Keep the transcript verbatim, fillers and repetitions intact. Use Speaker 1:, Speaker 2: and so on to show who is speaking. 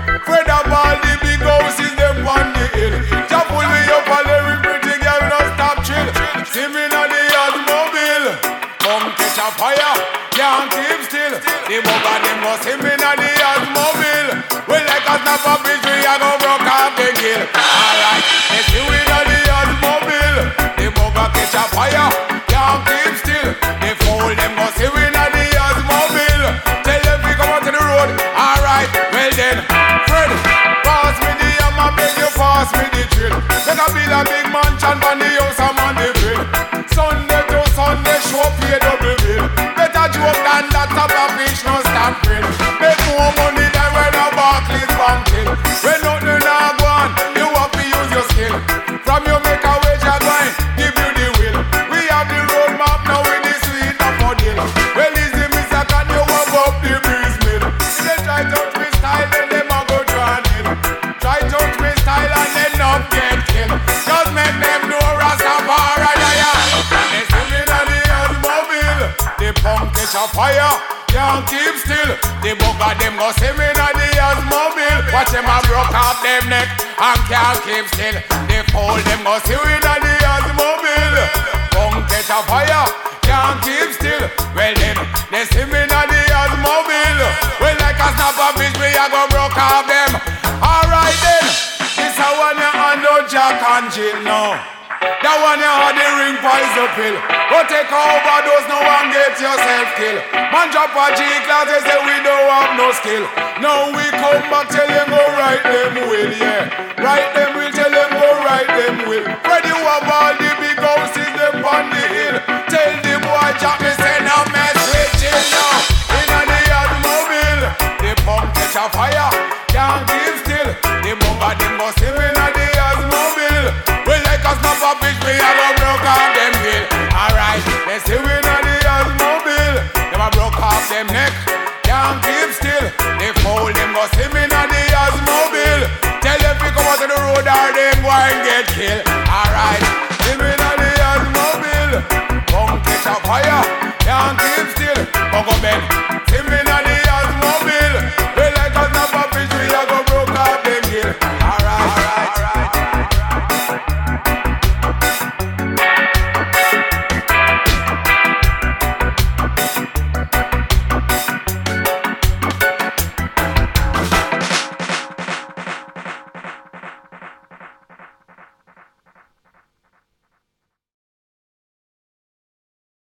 Speaker 1: Fred up all the big houses, them on the hill. Jah pull me up all every pretty girl, no stop chill. See me on the automobile, come catch a fire, can't keep still. The bugger them go see me on the automobile. We like a snap of fish, we a go broke off the gill. Alright, let's see we on the automobile. The bugger catch a fire, can't keep still. The fool them go see we on the automobile. Tell them we come out to the road. Alright, well then, Fred, pass me the hammer, beg you pass me the drill. Make a build a big mansion for the house I'm on the bill. Sunday to Sunday show pay double bill. Better joke than that top of fish no stop grill. Make more money than when a Barclays bank till. When nothing a go on, you have to use your skill. From you make a wage a going, give you the will. We have the road map now with the sweet up on deal. Well easy Mister Can you walk up the breeze mill. If they try touch me style then them a go drown in. Try touch me style and then not get killed. Just make them know Rastafari yeah. They see me on the automobile. The pump catch a fire, can't keep still. The bugger them go see me on the automobile. Watch them a broke off them neck and can't keep still. The fool them go see me on the automobile. Pump catch a fire, can't keep still. Well then, they see me on the automobile. Well like a snap of fish, we a go broke off them. Alright then, this a one you under Jack and Jill now. That one you had the ring poison pill. Go take a overdose now and get yourself killed. Man drop a G-class, they say we don't have no skill. Now we come back, tell them go right them will, yeah. Right them will, tell them go right them will. Where you have all the big houses, them on the hill. Tell the boy Jack me say no mess with Jill now. In on the automobile, the pump catch a fire, can't keep still. The bugger them go see me on the automobile. Well like a snap of fish, we a go broke off them hill. Alright, they see we on the automobile. Them a broke off them neck, can't keep still. They fool them go see me on the automobile. Tell them we come out to the road or them go and get killed. Alright, see me on the automobile. Come catch a fire, can't keep still. Go go bend.